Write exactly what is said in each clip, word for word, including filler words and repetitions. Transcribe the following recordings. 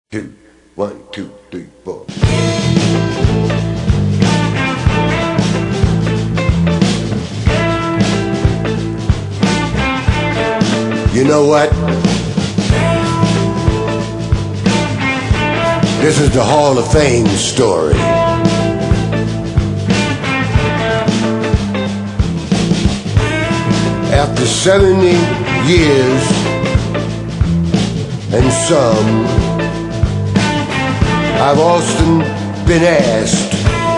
two, one, two, three, four. You know what? This is the Hall of Fame story. After seventy years and some, I've often been asked,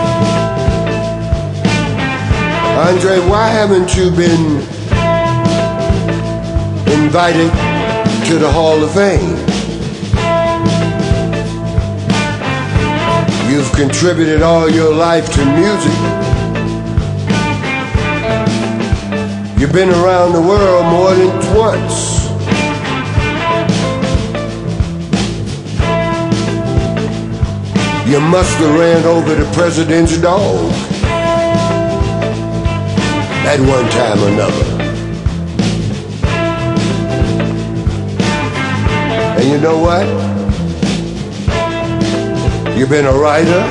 Andre, why haven't you been invited to the Hall of Fame? You've contributed all your life to music. You've been around the world more than once. You must have ran over the president's dog at one time or another. And you know what? You've been a writer.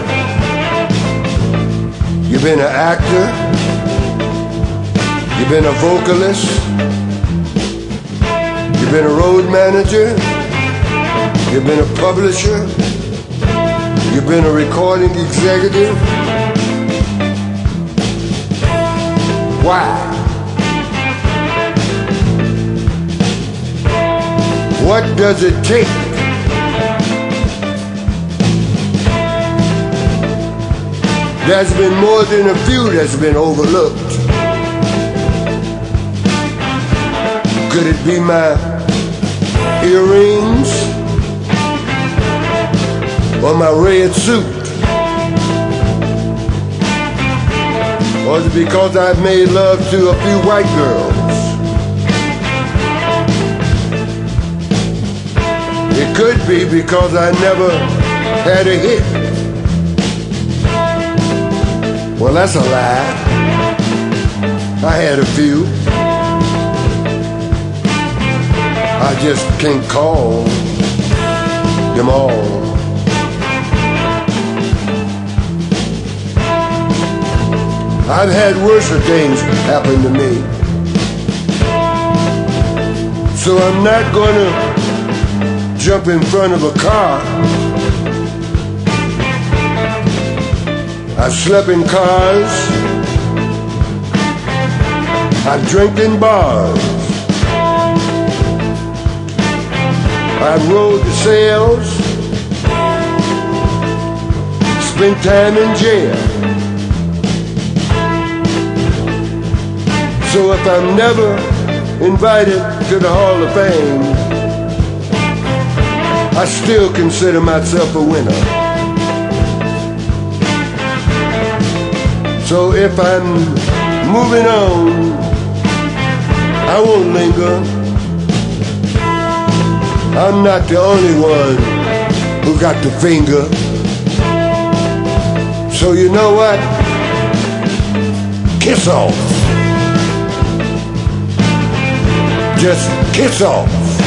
You've been an actor. You've been a vocalist. You've been a road manager. You've been a publisher. You've been a recording executive. Why? What does it take There's been more than a few that's been overlooked? Could it be my earrings or my red suit? Or is it because I've made love to a few white girls? It could be because I never had a hit. Well, that's a lie. I had a few. I just can't call them all. I've had worse things happen to me. So I'm not gonna jump in front of a car. I've slept in cars. I've drank in bars. I've rode the sails. Spent time in jail. So if I'm never invited to the Hall of Fame, I still consider myself a winner. So if I'm moving on, I won't linger. I'm not the only one who got the finger. So you know what? Kiss off. Just kiss off.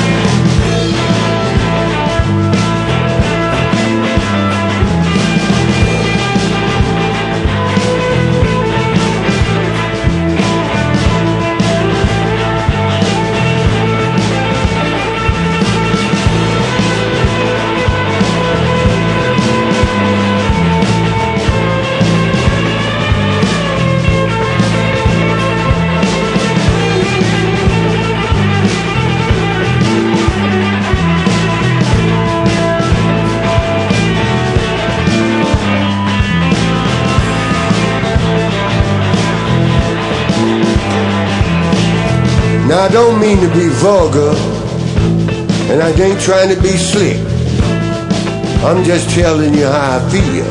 Now I don't mean to be vulgar, and I ain't trying to be slick. I'm just telling you how I feel.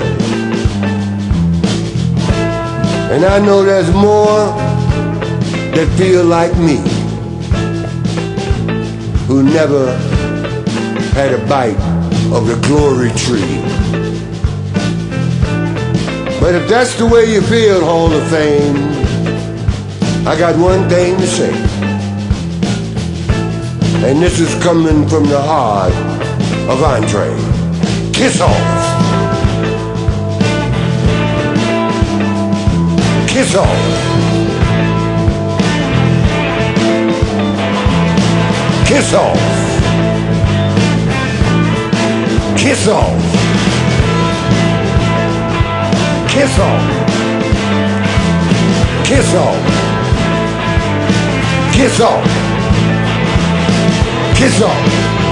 And I know there's more that feel like me, who never had a bite of the glory tree. But if that's the way you feel, Hall of Fame, I got one thing to say. And this is coming from the heart of Andre. Kiss off. Kiss off. Kiss off. Kiss off. Kiss off. Kiss off. Kiss off. Kiss off.